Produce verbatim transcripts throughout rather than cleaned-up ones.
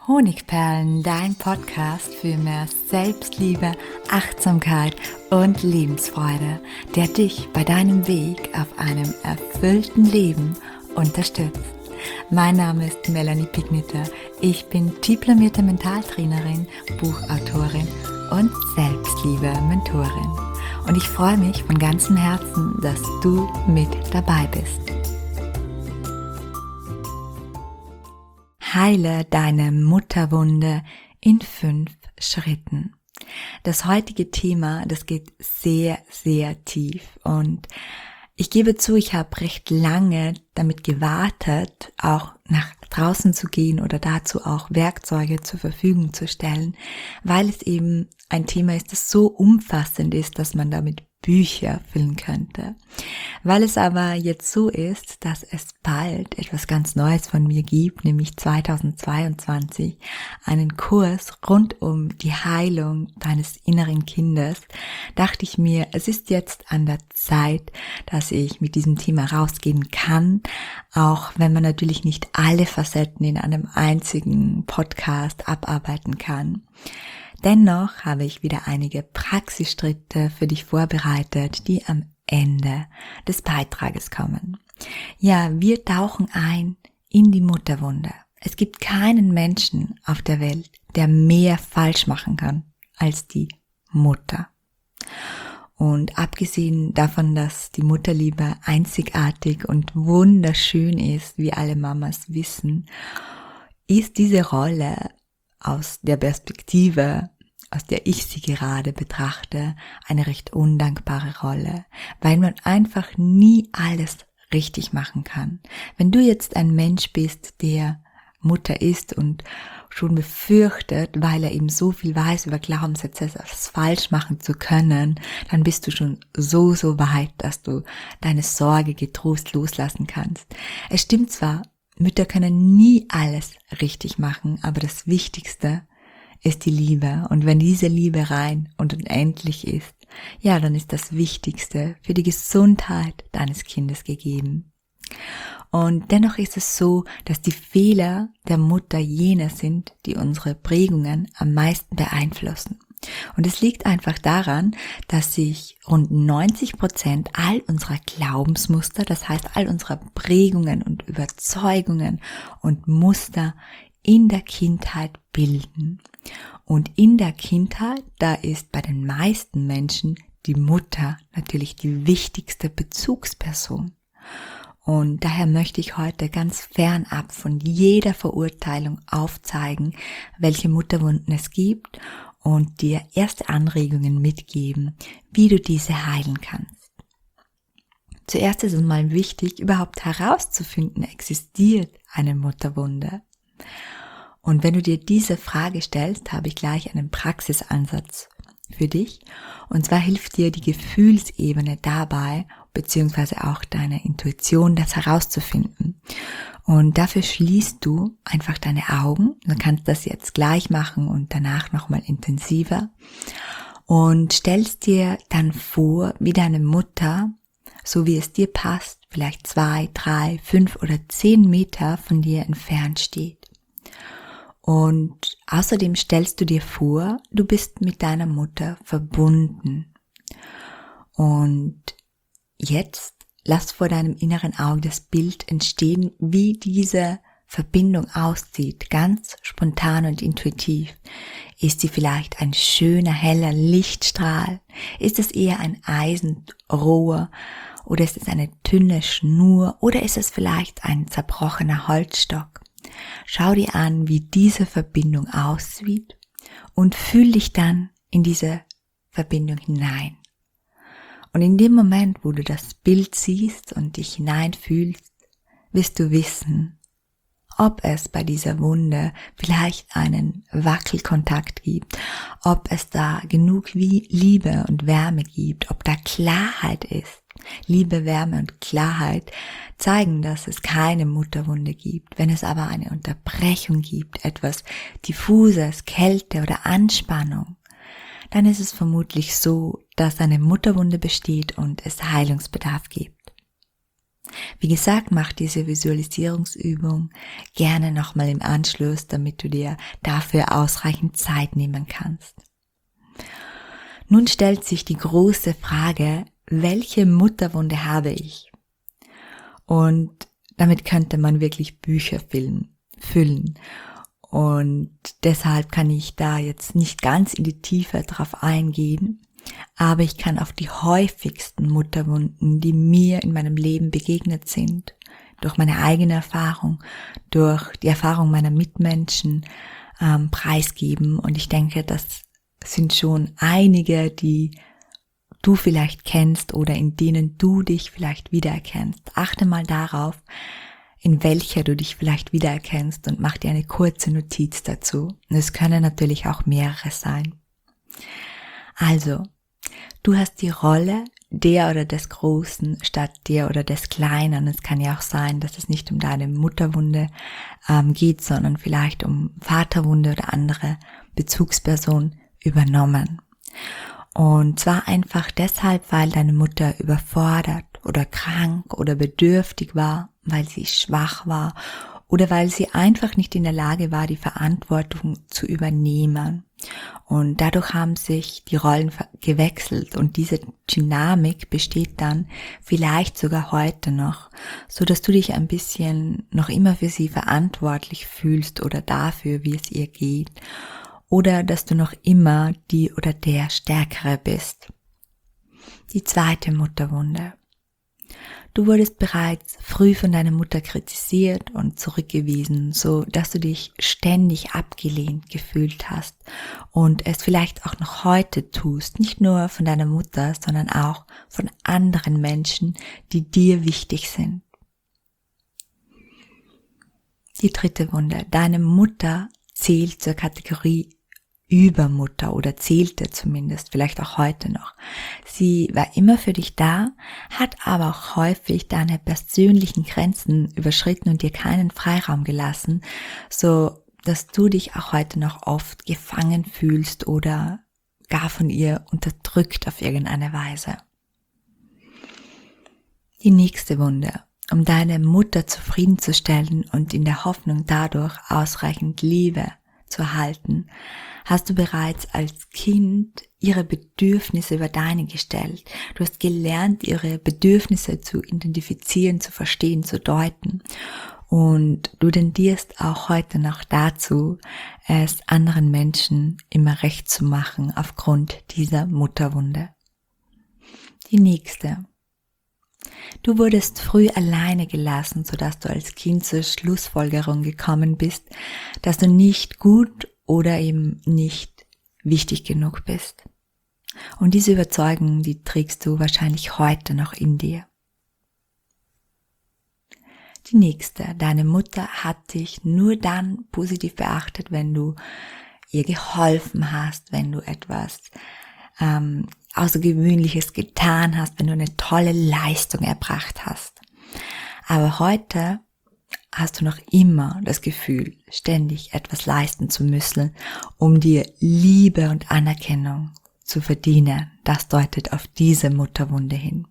Honigperlen, dein Podcast für mehr Selbstliebe, Achtsamkeit und Lebensfreude, der dich bei deinem Weg auf einem erfüllten Leben unterstützt. Mein Name ist Melanie Pigniter. Ich bin diplomierte Mentaltrainerin, Buchautorin und Selbstliebe-Mentorin. Und ich freue mich von ganzem Herzen, dass du mit dabei bist. Heile deine Mutterwunde in fünf Schritten. Das heutige Thema, das geht sehr, sehr tief und ich gebe zu, ich habe recht lange damit gewartet, auch nach draußen zu gehen oder dazu auch Werkzeuge zur Verfügung zu stellen, weil es eben ein Thema ist, das so umfassend ist, dass man damit Bücher füllen könnte. Weil es aber jetzt so ist, dass es bald etwas ganz Neues von mir gibt, nämlich zweitausendzweiundzwanzig, einen Kurs rund um die Heilung deines inneren Kindes, dachte ich mir, es ist jetzt an der Zeit, dass ich mit diesem Thema rausgehen kann, auch wenn man natürlich nicht alle Facetten in einem einzigen Podcast abarbeiten kann. Dennoch habe ich wieder einige Praxisschritte für dich vorbereitet, die am Ende des Beitrages kommen. Ja, wir tauchen ein in die Mutterwunde. Es gibt keinen Menschen auf der Welt, der mehr falsch machen kann als die Mutter. Und abgesehen davon, dass die Mutterliebe einzigartig und wunderschön ist, wie alle Mamas wissen, ist diese Rolle aus der Perspektive, aus der ich sie gerade betrachte, eine recht undankbare Rolle, weil man einfach nie alles richtig machen kann. Wenn du jetzt ein Mensch bist, der Mutter ist und schon befürchtet, weil er eben so viel weiß über Glaubenssätze, etwas falsch machen zu können, dann bist du schon so, so weit, dass du deine Sorge getrost loslassen kannst. Es stimmt zwar, Mütter können nie alles richtig machen, aber das Wichtigste ist die Liebe. Und wenn diese Liebe rein und unendlich ist, ja, dann ist das Wichtigste für die Gesundheit deines Kindes gegeben. Und dennoch ist es so, dass die Fehler der Mutter jene sind, die unsere Prägungen am meisten beeinflussen. Und es liegt einfach daran, dass sich rund neunzig Prozent all unserer Glaubensmuster, das heißt all unserer Prägungen und Überzeugungen und Muster in der Kindheit bilden. Und in der Kindheit, da ist bei den meisten Menschen die Mutter natürlich die wichtigste Bezugsperson. Und daher möchte ich heute ganz fernab von jeder Verurteilung aufzeigen, welche Mutterwunden es gibt und dir erste Anregungen mitgeben, wie du diese heilen kannst. Zuerst ist es mal wichtig, überhaupt herauszufinden, existiert eine Mutterwunde. Und wenn du dir diese Frage stellst, habe ich gleich einen Praxisansatz für dich. Und zwar hilft dir die Gefühlsebene dabei, beziehungsweise auch deine Intuition, das herauszufinden. Und dafür schließt du einfach deine Augen. Du kannst das jetzt gleich machen und danach nochmal intensiver. Und stellst dir dann vor, wie deine Mutter, so wie es dir passt, vielleicht zwei, drei, fünf oder zehn Meter von dir entfernt steht. Und außerdem stellst du dir vor, du bist mit deiner Mutter verbunden. Und jetzt lass vor deinem inneren Auge das Bild entstehen, wie diese Verbindung aussieht, ganz spontan und intuitiv. Ist sie vielleicht ein schöner, heller Lichtstrahl? Ist es eher ein Eisenrohr? Oder ist es eine dünne Schnur? Oder ist es vielleicht ein zerbrochener Holzstock? Schau dir an, wie diese Verbindung aussieht und fühl dich dann in diese Verbindung hinein. Und in dem Moment, wo du das Bild siehst und dich hineinfühlst, wirst du wissen, ob es bei dieser Wunde vielleicht einen Wackelkontakt gibt, ob es da genug Liebe und Wärme gibt, ob da Klarheit ist. Liebe, Wärme und Klarheit zeigen, dass es keine Mutterwunde gibt. Wenn es aber eine Unterbrechung gibt, etwas Diffuses, Kälte oder Anspannung, dann ist es vermutlich so, dass eine Mutterwunde besteht und es Heilungsbedarf gibt. Wie gesagt, mach diese Visualisierungsübung gerne nochmal im Anschluss, damit du dir dafür ausreichend Zeit nehmen kannst. Nun stellt sich die große Frage, welche Mutterwunde habe ich? Und damit könnte man wirklich Bücher füllen. Und deshalb kann ich da jetzt nicht ganz in die Tiefe drauf eingehen, aber ich kann auf die häufigsten Mutterwunden, die mir in meinem Leben begegnet sind, durch meine eigene Erfahrung, durch die Erfahrung meiner Mitmenschen ähm, preisgeben. Und ich denke, das sind schon einige, die du vielleicht kennst oder in denen du dich vielleicht wiedererkennst. Achte mal darauf, in welcher du dich vielleicht wiedererkennst und mach dir eine kurze Notiz dazu. Und es können natürlich auch mehrere sein. Also, du hast die Rolle der oder des Großen statt der oder des Kleinen. Es kann ja auch sein, dass es nicht um deine Mutterwunde ähm, geht, sondern vielleicht um Vaterwunde oder andere Bezugsperson übernommen. Und zwar einfach deshalb, weil deine Mutter überfordert oder krank oder bedürftig war, weil sie schwach war oder weil sie einfach nicht in der Lage war, die Verantwortung zu übernehmen. Und dadurch haben sich die Rollen gewechselt und diese Dynamik besteht dann vielleicht sogar heute noch, so dass du dich ein bisschen noch immer für sie verantwortlich fühlst oder dafür, wie es ihr geht. Oder dass du noch immer die oder der Stärkere bist. Die zweite Mutterwunde. Du wurdest bereits früh von deiner Mutter kritisiert und zurückgewiesen, so dass du dich ständig abgelehnt gefühlt hast und es vielleicht auch noch heute tust, nicht nur von deiner Mutter, sondern auch von anderen Menschen, die dir wichtig sind. Die dritte Wunde. Deine Mutter zählt zur Kategorie Übermutter oder zählte zumindest, vielleicht auch heute noch. Sie war immer für dich da, hat aber auch häufig deine persönlichen Grenzen überschritten und dir keinen Freiraum gelassen, so dass du dich auch heute noch oft gefangen fühlst oder gar von ihr unterdrückt auf irgendeine Weise. Die nächste Wunde. Um deine Mutter zufriedenzustellen und in der Hoffnung dadurch ausreichend Liebe zu erhalten, hast du bereits als Kind ihre Bedürfnisse über deine gestellt. Du hast gelernt, ihre Bedürfnisse zu identifizieren, zu verstehen, zu deuten. Und du tendierst auch heute noch dazu, es anderen Menschen immer recht zu machen aufgrund dieser Mutterwunde. Die nächste. Du wurdest früh alleine gelassen, sodass du als Kind zur Schlussfolgerung gekommen bist, dass du nicht gut oder eben nicht wichtig genug bist. Und diese Überzeugung, die trägst du wahrscheinlich heute noch in dir. Die nächste. Deine Mutter hat dich nur dann positiv beachtet, wenn du ihr geholfen hast, wenn du etwas ähm, Außergewöhnliches getan hast, wenn du eine tolle Leistung erbracht hast. Aber heute hast du noch immer das Gefühl, ständig etwas leisten zu müssen, um dir Liebe und Anerkennung zu verdienen. Das deutet auf diese Mutterwunde hin.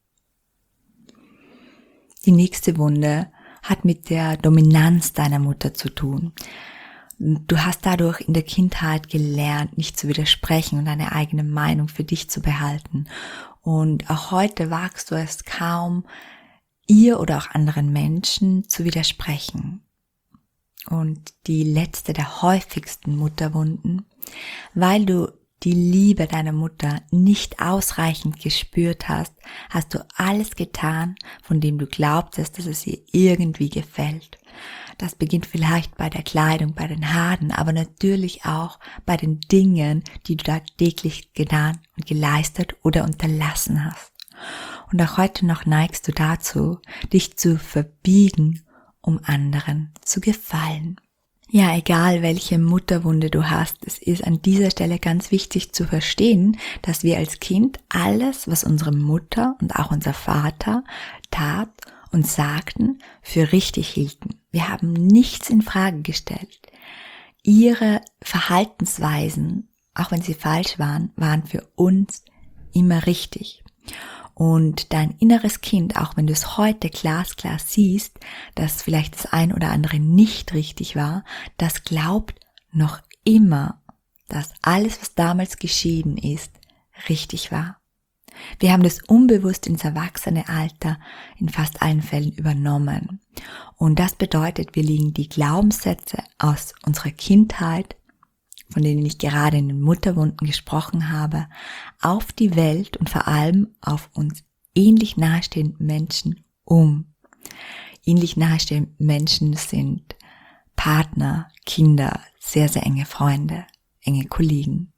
Die nächste Wunde hat mit der Dominanz deiner Mutter zu tun. Du hast dadurch in der Kindheit gelernt, nicht zu widersprechen und deine eigene Meinung für dich zu behalten. Und auch heute wagst du es kaum, ihr oder auch anderen Menschen zu widersprechen. Und die letzte der häufigsten Mutterwunden, weil du die Liebe deiner Mutter nicht ausreichend gespürt hast, hast du alles getan, von dem du glaubtest, dass es ihr irgendwie gefällt. Das beginnt vielleicht bei der Kleidung, bei den Haaren, aber natürlich auch bei den Dingen, die du tagtäglich getan und geleistet oder unterlassen hast. Und auch heute noch neigst du dazu, dich zu verbiegen, um anderen zu gefallen. Ja, egal welche Mutterwunde du hast, es ist an dieser Stelle ganz wichtig zu verstehen, dass wir als Kind alles, was unsere Mutter und auch unser Vater tat und sagten, für richtig hielten. Wir haben nichts in Frage gestellt. Ihre Verhaltensweisen, auch wenn sie falsch waren, waren für uns immer richtig. Und dein inneres Kind, auch wenn du es heute glasklar siehst, dass vielleicht das ein oder andere nicht richtig war, das glaubt noch immer, dass alles, was damals geschehen ist, richtig war. Wir haben das unbewusst ins Erwachsenealter in fast allen Fällen übernommen. Und das bedeutet, wir legen die Glaubenssätze aus unserer Kindheit, von denen ich gerade in den Mutterwunden gesprochen habe, auf die Welt und vor allem auf uns ähnlich nahestehenden Menschen um. Ähnlich nahestehende Menschen sind Partner, Kinder, sehr, sehr enge Freunde, enge Kollegen.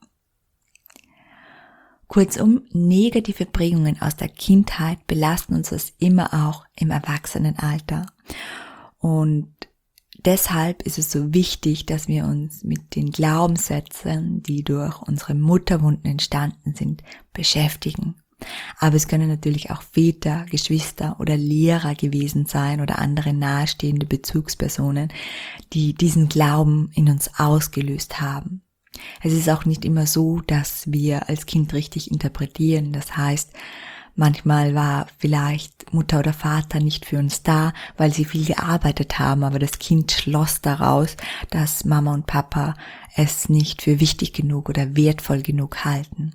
Kurzum, negative Prägungen aus der Kindheit belasten uns das immer auch im Erwachsenenalter. Und deshalb ist es so wichtig, dass wir uns mit den Glaubenssätzen, die durch unsere Mutterwunden entstanden sind, beschäftigen. Aber es können natürlich auch Väter, Geschwister oder Lehrer gewesen sein oder andere nahestehende Bezugspersonen, die diesen Glauben in uns ausgelöst haben. Es ist auch nicht immer so, dass wir als Kind richtig interpretieren. Das heißt, manchmal war vielleicht Mutter oder Vater nicht für uns da, weil sie viel gearbeitet haben, aber das Kind schloss daraus, dass Mama und Papa es nicht für wichtig genug oder wertvoll genug halten.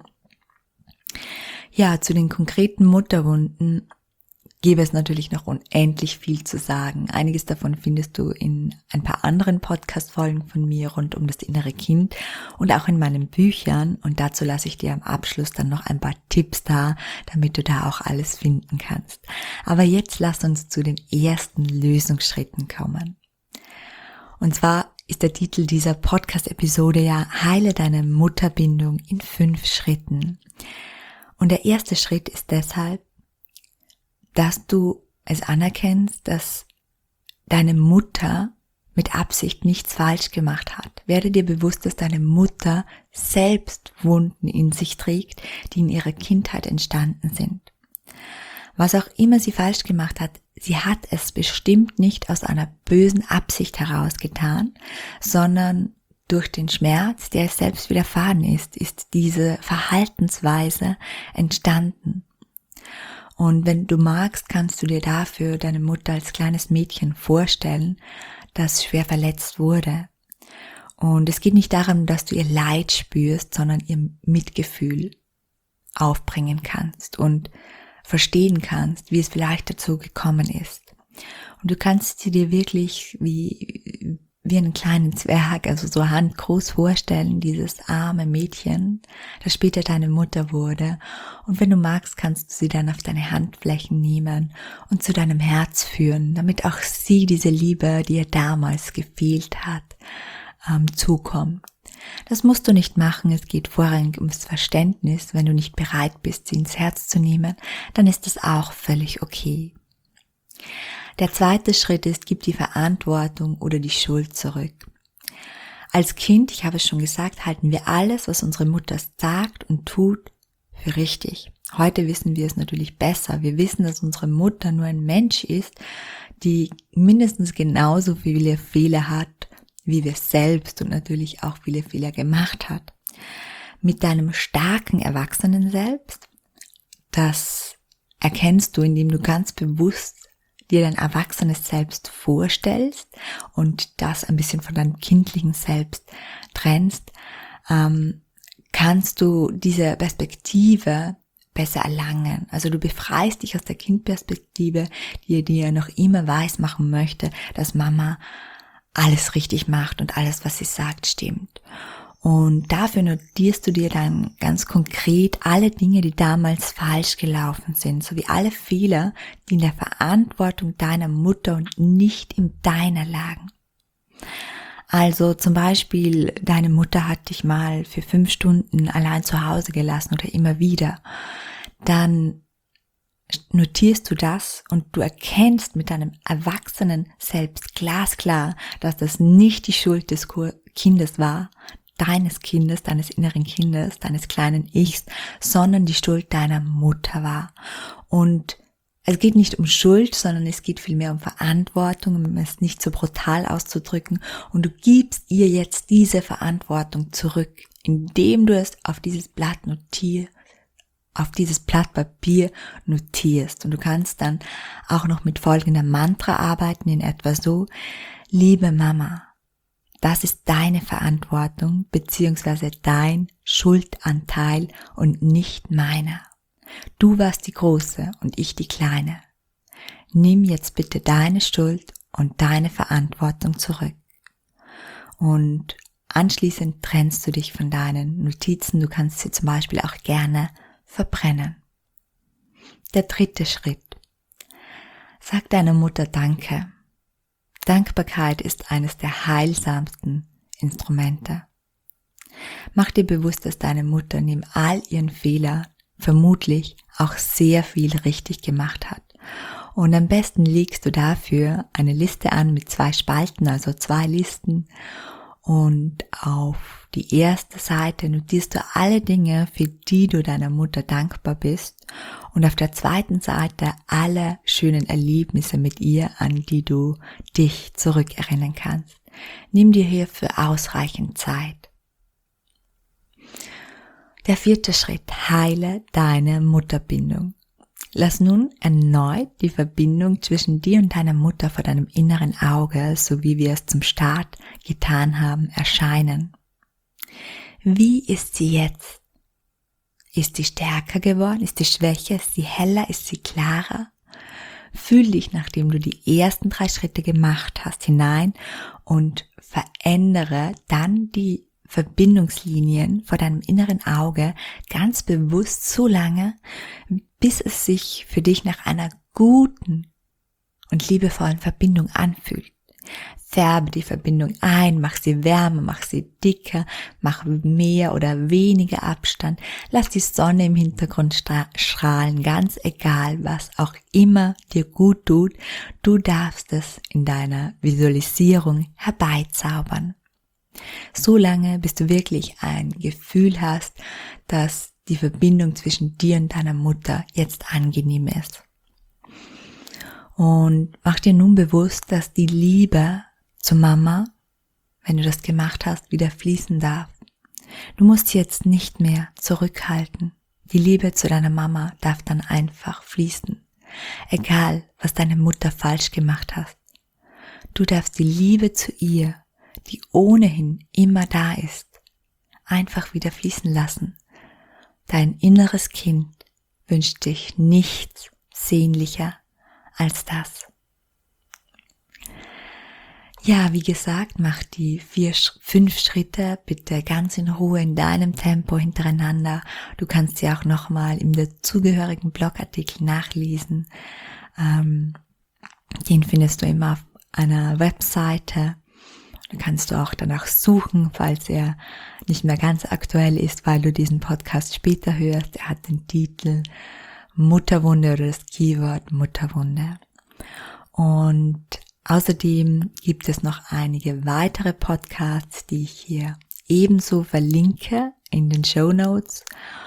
Ja, zu den konkreten Mutterwunden gäbe es natürlich noch unendlich viel zu sagen. Einiges davon findest du in ein paar anderen Podcast-Folgen von mir rund um das innere Kind und auch in meinen Büchern. Und dazu lasse ich dir am Abschluss dann noch ein paar Tipps da, damit du da auch alles finden kannst. Aber jetzt lass uns zu den ersten Lösungsschritten kommen. Und zwar ist der Titel dieser Podcast-Episode ja Heile deine Mutterbindung in fünf Schritten. Und der erste Schritt ist deshalb, dass du es anerkennst, dass deine Mutter mit Absicht nichts falsch gemacht hat. Werde dir bewusst, dass deine Mutter selbst Wunden in sich trägt, die in ihrer Kindheit entstanden sind. Was auch immer sie falsch gemacht hat, sie hat es bestimmt nicht aus einer bösen Absicht heraus getan, sondern durch den Schmerz, der es selbst widerfahren ist, ist diese Verhaltensweise entstanden. Und wenn du magst, kannst du dir dafür deine Mutter als kleines Mädchen vorstellen, das schwer verletzt wurde. Und es geht nicht darum, dass du ihr Leid spürst, sondern ihr Mitgefühl aufbringen kannst und verstehen kannst, wie es vielleicht dazu gekommen ist. Und du kannst sie dir wirklich wie wie einen kleinen Zwerg, also so handgroß vorstellen, dieses arme Mädchen, das später deine Mutter wurde. Und wenn du magst, kannst du sie dann auf deine Handflächen nehmen und zu deinem Herz führen, damit auch sie diese Liebe, die ihr damals gefehlt hat, ähm, zukommt. Das musst du nicht machen, es geht vorrangig ums Verständnis. Wenn du nicht bereit bist, sie ins Herz zu nehmen, dann ist das auch völlig okay. Der zweite Schritt ist, gib die Verantwortung oder die Schuld zurück. Als Kind, ich habe es schon gesagt, halten wir alles, was unsere Mutter sagt und tut, für richtig. Heute wissen wir es natürlich besser. Wir wissen, dass unsere Mutter nur ein Mensch ist, die mindestens genauso viele Fehler hat, wie wir selbst und natürlich auch viele Fehler gemacht hat. Mit deinem starken Erwachsenen Selbst, das erkennst du, indem du ganz bewusst dir dein erwachsenes Selbst vorstellst und das ein bisschen von deinem kindlichen Selbst trennst, ähm, kannst du diese Perspektive besser erlangen. Also du befreist dich aus der Kindperspektive, die dir noch immer weismachen möchte, dass Mama alles richtig macht und alles, was sie sagt, stimmt. Und dafür notierst du dir dann ganz konkret alle Dinge, die damals falsch gelaufen sind, sowie alle Fehler, die in der Verantwortung deiner Mutter und nicht in deiner lagen. Also zum Beispiel, deine Mutter hat dich mal für fünf Stunden allein zu Hause gelassen oder immer wieder. Dann notierst du das und du erkennst mit deinem Erwachsenen selbst glasklar, dass das nicht die Schuld des Kindes war, deines Kindes, deines inneren Kindes, deines kleinen Ichs, sondern die Schuld deiner Mutter war. Und es geht nicht um Schuld, sondern es geht vielmehr um Verantwortung, um es nicht so brutal auszudrücken. Und du gibst ihr jetzt diese Verantwortung zurück, indem du es auf dieses Blatt notierst, auf dieses Blatt Papier notierst. Und du kannst dann auch noch mit folgendem Mantra arbeiten, in etwa so: Liebe Mama, das ist deine Verantwortung bzw. dein Schuldanteil und nicht meiner. Du warst die Große und ich die Kleine. Nimm jetzt bitte deine Schuld und deine Verantwortung zurück. Und anschließend trennst du dich von deinen Notizen. Du kannst sie zum Beispiel auch gerne verbrennen. Der dritte Schritt. Sag deiner Mutter Danke. Dankbarkeit ist eines der heilsamsten Instrumente. Mach dir bewusst, dass deine Mutter neben all ihren Fehlern vermutlich auch sehr viel richtig gemacht hat. Und am besten legst du dafür eine Liste an mit zwei Spalten, also zwei Listen. Und auf die erste Seite notierst du alle Dinge, für die du deiner Mutter dankbar bist. Und auf der zweiten Seite alle schönen Erlebnisse mit ihr, an die du dich zurückerinnern kannst. Nimm dir hierfür ausreichend Zeit. Der vierte Schritt: Heile deine Mutterbindung. Lass nun erneut die Verbindung zwischen dir und deiner Mutter vor deinem inneren Auge, so wie wir es zum Start getan haben, erscheinen. Wie ist sie jetzt? Ist sie stärker geworden? Ist sie schwächer? Ist sie heller? Ist sie klarer? Fühl dich, nachdem du die ersten drei Schritte gemacht hast, hinein und verändere dann die Verbindungslinien vor deinem inneren Auge ganz bewusst so lange, bis es sich für dich nach einer guten und liebevollen Verbindung anfühlt. Färbe die Verbindung ein, mach sie wärmer, mach sie dicker, mach mehr oder weniger Abstand, lass die Sonne im Hintergrund strahlen, ganz egal, was auch immer dir gut tut, du darfst es in deiner Visualisierung herbeizaubern. So lange, bis du wirklich ein Gefühl hast, dass die Verbindung zwischen dir und deiner Mutter jetzt angenehm ist. Und mach dir nun bewusst, dass die Liebe zu Mama, wenn du das gemacht hast, wieder fließen darf. Du musst jetzt nicht mehr zurückhalten. Die Liebe zu deiner Mama darf dann einfach fließen. Egal, was deine Mutter falsch gemacht hat. Du darfst die Liebe zu ihr, die ohnehin immer da ist, einfach wieder fließen lassen. Dein inneres Kind wünscht dich nichts sehnlicher als das. Ja, wie gesagt, mach die vier, fünf Schritte bitte ganz in Ruhe in deinem Tempo hintereinander. Du kannst sie auch nochmal im dazugehörigen Blogartikel nachlesen. Ähm, den findest du immer auf einer Webseite. Da kannst du auch danach suchen, falls er nicht mehr ganz aktuell ist, weil du diesen Podcast später hörst. Er hat den Titel Mutterwunde oder das Keyword Mutterwunde. Und außerdem gibt es noch einige weitere Podcasts, die ich hier ebenso verlinke in den Shownotes,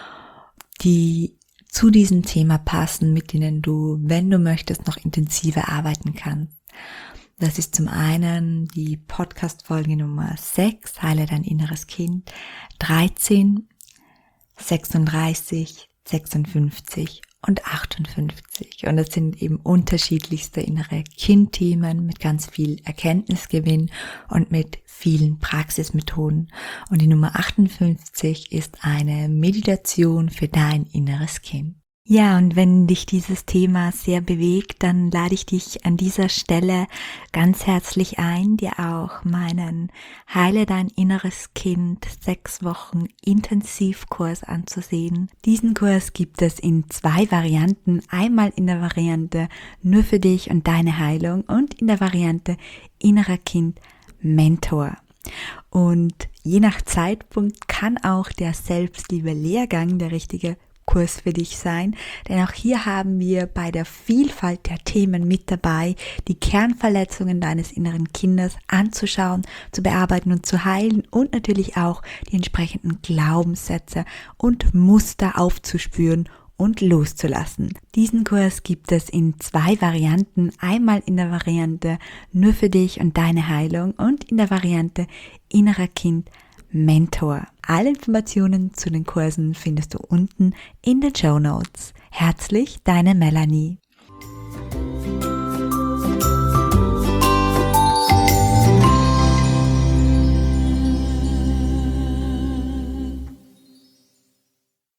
die zu diesem Thema passen, mit denen du, wenn du möchtest, noch intensiver arbeiten kannst. Das ist zum einen die Podcast-Folge Nummer sechs, Heile dein inneres Kind, dreizehn, sechsunddreißig, sechsundfünfzig und achtundfünfzig. Und das sind eben unterschiedlichste innere Kindthemen mit ganz viel Erkenntnisgewinn und mit vielen Praxismethoden. Und die Nummer achtundfünfzig ist eine Meditation für dein inneres Kind. Ja, und wenn dich dieses Thema sehr bewegt, dann lade ich dich an dieser Stelle ganz herzlich ein, dir auch meinen Heile dein inneres Kind sechs Wochen Intensivkurs anzusehen. Diesen Kurs gibt es in zwei Varianten, einmal in der Variante nur für dich und deine Heilung und in der Variante innerer Kind Mentor. Und je nach Zeitpunkt kann auch der Selbstliebe-Lehrgang der richtige Kurs für dich sein, denn auch hier haben wir bei der Vielfalt der Themen mit dabei, die Kernverletzungen deines inneren Kindes anzuschauen, zu bearbeiten und zu heilen und natürlich auch die entsprechenden Glaubenssätze und Muster aufzuspüren und loszulassen. Diesen Kurs gibt es in zwei Varianten, einmal in der Variante nur für dich und deine Heilung und in der Variante innerer Kind Mentor. Alle Informationen zu den Kursen findest du unten in den Show Notes. Herzlich, deine Melanie.